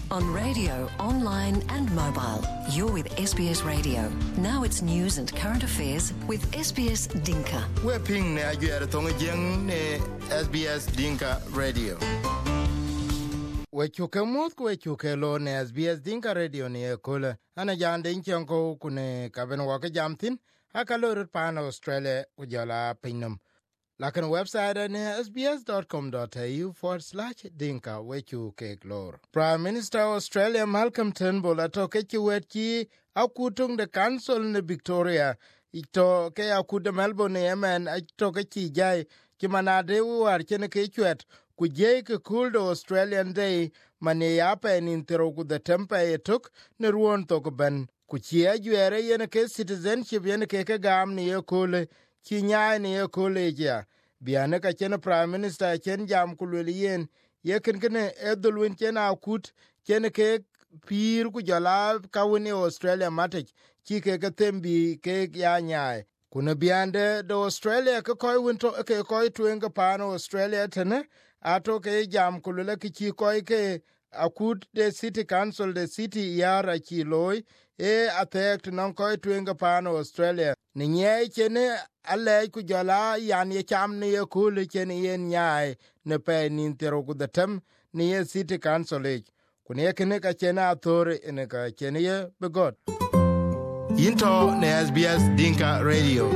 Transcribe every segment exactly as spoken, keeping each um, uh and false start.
On radio, online and mobile. You're with S B S Radio. Now it's news and current affairs with S B S Dinka. We're ping ne aguera tonga jeng ne S B S Dinka Radio. We chuke muth kwe chuke lo ne S B S Dinka Radio ni ekule. Ana jande inchanko kune kaben waka jamthin. Haka lorut pana Australia ujala pinam. Lakin website ne sbs.com.au forward slash dinka wechu ke glor. Prime Minister Australia Malcolm Turnbull atoke chiwet chi akutung de council ne Victoria. Ito ke akude Melbourne yemen atoke chi jai kimanade war chene ke chwet kujei ke cool the Australian Day mane yape nintero kude tempe etuk ne ruon toko ben. Kuchia juere yene ke citizenship yene ke ke gam ni ye kule chi nyai ni ye kule jia. Biane ka chene Prime Minister chen jam kulweli yen ye ken kene edulwin chene akut chene ke pir kujala kawini Australia matic chi ke ke tembi ke ya nyai. Kuna biande do Australia ke koi winto ke koi tuenga pano Australia tene ato ke jam kulwele ki chi koi ke akut de city council de city yara chi loy e athek non koi tuenga pano Australia ni nye chene ale ku jala yan ye cham ni ye kule chene yen nyai ne pe nintero ku datem ni ye city council e kune kene ka chene athore ene ka chene ye begot into ne S B S Dinka Radio.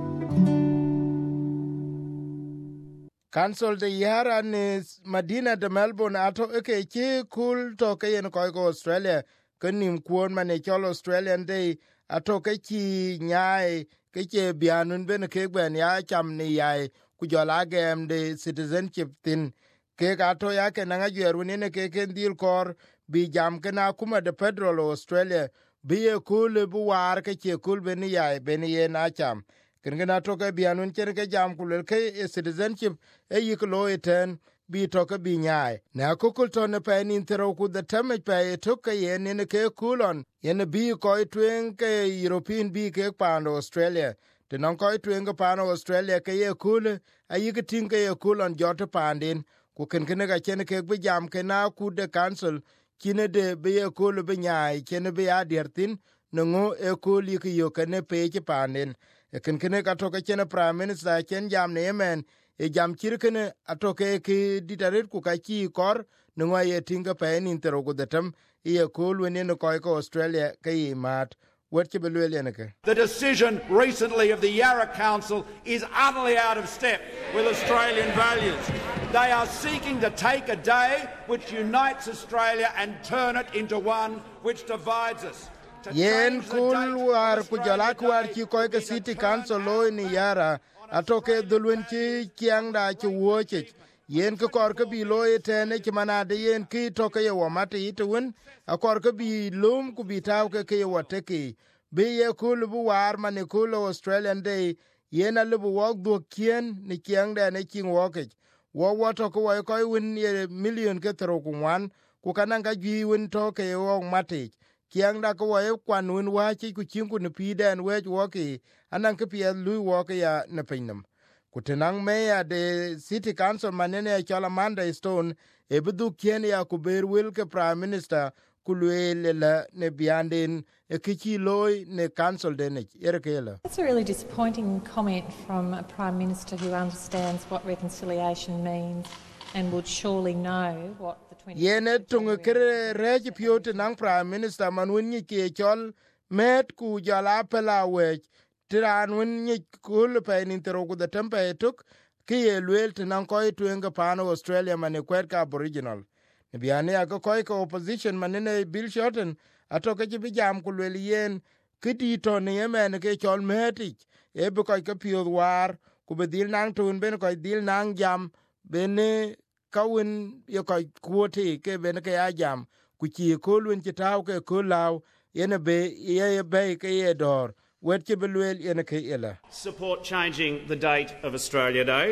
Council de Yara ne Madina de Melbourne ato eke chi cool to ke yen ko ko Australia kenim kuon mane chol Australian Day ato ke chi nyai ke che bianun ben ke gwen ya cham ni yai ku jola gem de citizenship tin ke ato ya ke nanga jeru ne ke ke dil kor bi jam ke na kuma de federal Australia bi e cool bu war ke che cool ben yai ben ye na cham kengena toke bianun chen ke jam kulel ke citizenship e yiklo eten bi toke bi nyai na kokul to ne pe nin tero ku the teme pe toke yen ne ke kulon yen bi ko twen ke European bi ke pando Australia te non ko twen ke pando Australia ke ye kul a yik tin ke ye kulon jot pandin ku kengena ga chen ke bi jam ke na ku de council kine de bi ye kul bi nyai chen bi adirtin no e kul yik yo ke ne pe ke pandin ken kene ka toke chene Prime Minister chen jam ne yemen e jam chirkene atoke ki ditaret ku ka chi kor nungwa ye tinga pe nin tero ku detem ye kul wene no ko ko Australia ke mat wet ke belwele ne ke. The decision recently of the Yarra Council is utterly out of step with Australian values. They are seeking to take a day which unites Australia and turn it into one which divides us. Yen kul war ku jala ku war ki ko ke city council lo ni Yara atoke dulwen ki kiang da ki woche yen ko kor ke bi lo etene ki manade yen ki toke ye wamate itun akor ke bi lum ku bi taw ke ke wateke bi ye kul bu war mane kul Australian Day yen alu bu wok do kien ni kiang da ne king woke wo woto ko wa ko win ye million ke tro ku wan ku kananga gi win toke ye wok mate kiang da ko wa kwan win wa chi ku chingu ne piden we woke anan ke pie lu woke ya ne pinam kutenang meya de city council manene chala Manda Stone e budu kien ya ku ber wil ke Prime Minister ku le la ne biandin e kichi loy ne council de ne erekela. That's a really disappointing comment from a Prime Minister who understands what reconciliation means and would surely know what the twenty yene tungu kere reji piote nang Prime Minister man wunyi ke chol met ku jala pela we tiran wunyi kul pe nintero ku the tempe tuk ki ye lwel tinang koi tuenga pano Australia mane kwet ka Aboriginal ne biane ya ko koi ko opposition manene Bill Shorten atoke jibi jam ku lwel yen kidi to ne yemen ke chol metik e bu koi ke pio war ku bedil nang tun ben koi dil nang jam bene kawin ye ko kuote ke ben ke ajam ku chi ko lun chi taw ke ko law yene be ye be ke ye dor wet ke belwel yene ke ela. Support changing the date of Australia Day.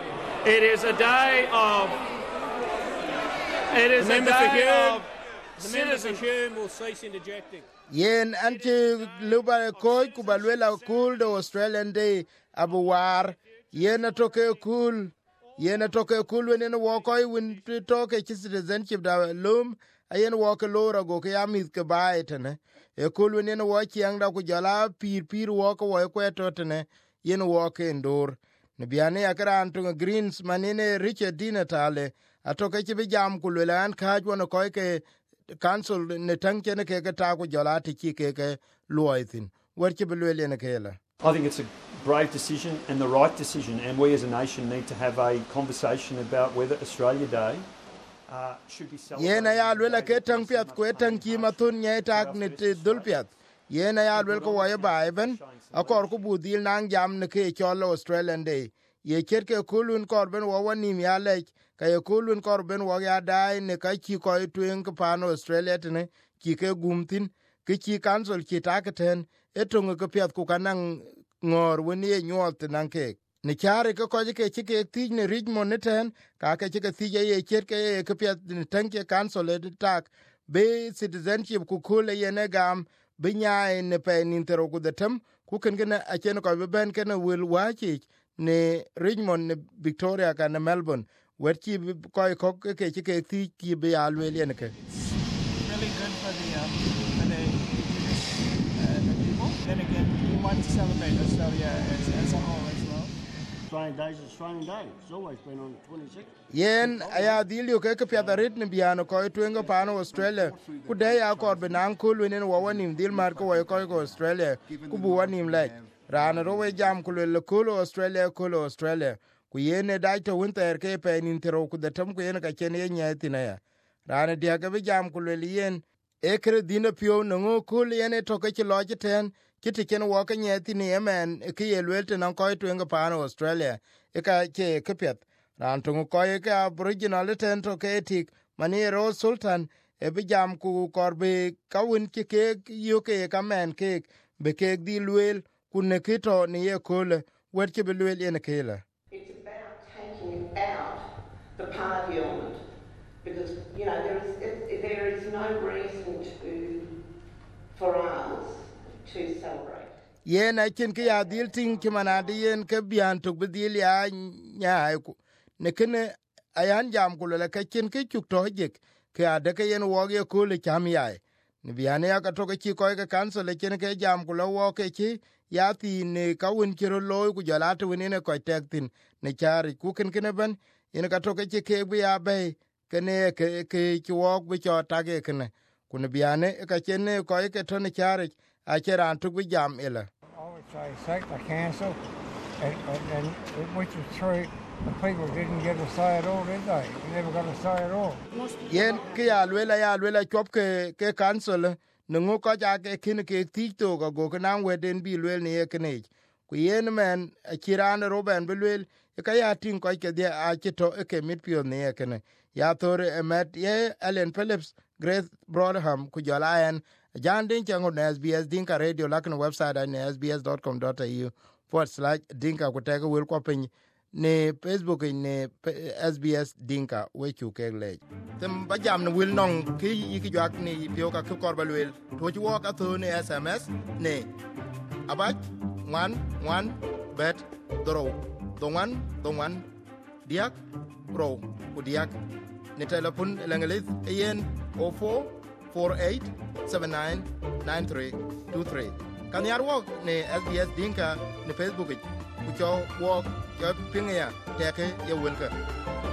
It is a day of it is a day of the member for Hume will cease interjecting. Yen anti luba ko ku balwela cool the Australian Day abuwar yen atoke cool yena toke kulwe nene wakoi win toke citizenship da lum ayen wo ke lora go ke amit ke baetene e kulu ne wo chiang da ku jala pir pir wo ko wo kweto tene yen wo ke ndor ne biane akran to greens manine Richard Dinatale atoke chi bijam ku le an ka jwono ko ke council ne tanke ne ke ta ku jala ti ki ke ke loithin werche belwele ne kela. I think it's a brave decision and the right decision, and we as a nation need to have a conversation about whether Australia Day uh, should be celebrated. Yena ya lwela ke tang piat ko tang ki matun nye tak ne dul piat yena ya lwel ko wa ba ben akor ku budil nang jam ne ke cholo Australian Day ye ker ke kulun korben wo wani mi alek ka ye kulun korben wo ya dai ne ka ki ko tuen ko pano Australia tene ki ke gumtin ki ki council ki taketen etung ko piat ku kanang ngor woni e nyot nan ke ni chare ko ko ke ke ke ti ne Richmond ne ten ka ke ke ti ye cher ke ke piat ni tanke council e tak be citizenship ku kule ye ne gam be nya ne pe ni tero ku detem ku ken gena a chen ko be ben ken wil wachi ne Richmond ne Victoria ka ne Melbourne wer ki ko ko ke ke ke ti ki be alwe le ne ke really good for the um, for the uh, the people. Then again, we want to celebrate Australia as, as a whole as well. Australian Day is Australian Day. It's always been on the twenty-sixth. Yen aya dilio ke ke piadarit ne biano ko twengo pano Australia ku de ya ko be nan ku lu ne wo wanim dil mar ko ko ko Australia ku bu wanim le ran ro we jam ku le ku Australia ku Australia ku yene dai to winter ke pe nin tero ku de tam ku yen ka chen ye nya tinaya ran dia ke be jam ku le yen e kre dina pio no ku le yen to ke lo ten kiti ken wo ke nya tin yemen ke ye lwelte nan ko twengo pano Australia e ka ke ke pet ran tungu koye ke aboriginal ten to ke tik mani ro sultan e bijam ku korbe kawun ke ke yo ke kamen ke be ke di lwel kunne kito ni ye kole wer ke be lwel ene kela. It's about taking out the party element because you know there is it, there is no reason to for us to celebrate. Yen a chen ke ya dil ting ke manade yen ke bian to be dil ya nya ku ne kene ayan jam ku le ka chen ke chuk to jek ke ade ke yen wo ge ku le cham yae ne biane ya ka to ke chi ko ke cancel le chen ke jam ku le wo ke chi ya ti ne ka won kiro lo ku jala to ne ko tek tin ne chari ku ken ken ban yen ka to ke chi ke bi ya be ke ne ke ke chi wo bi cho ta ge ken ku ne biane ka chen ne ko ke to ne chari a cheran to bi jam ele Always say sack the cancel and, and, and which is true. The people didn't get a say at all, did they? They never got a say at all. Yen ke ya lwela ya lwela chop ke ke cancel nungu ko ja ke kin ke tito go go nan weden bi lwel ni ekne ku yen men kiran roben belwel ka ya tin ko ke dia a chito ke mit pio ni ekne ya tore emet ye Ellen Phillips Grace Broadham ku jalaen jandin chango na S B S Dinka Radio lakno website at s b s dot com dot a u forward slash dinka ku tege wil ko pin ne Facebook ne S B S Dinka we chu ke le tem ba jam ne wil nong ki yi ki jak ni pio ka ko kor balwel to chu ka to ne S M S ne abaj one one bet dro do one do one diak pro ku diak ne telefon lengelis yen oh four four eight seven nine nine three two three kan yar wok ne S B S Dinka ne Facebook ku cho wok cho pinga ya teke ye wilka